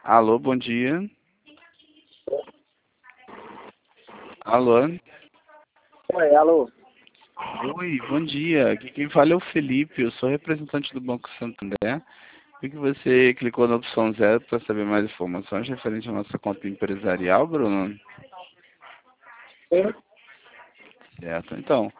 Alô, bom dia. Alô. Oi, alô. Oi, bom dia. Aqui quem fala é o Felipe, eu sou representante do Banco Santander. Vi que você clicou na opção 0 para saber mais informações referente à nossa conta empresarial, Bruno. Sim. Certo. Então,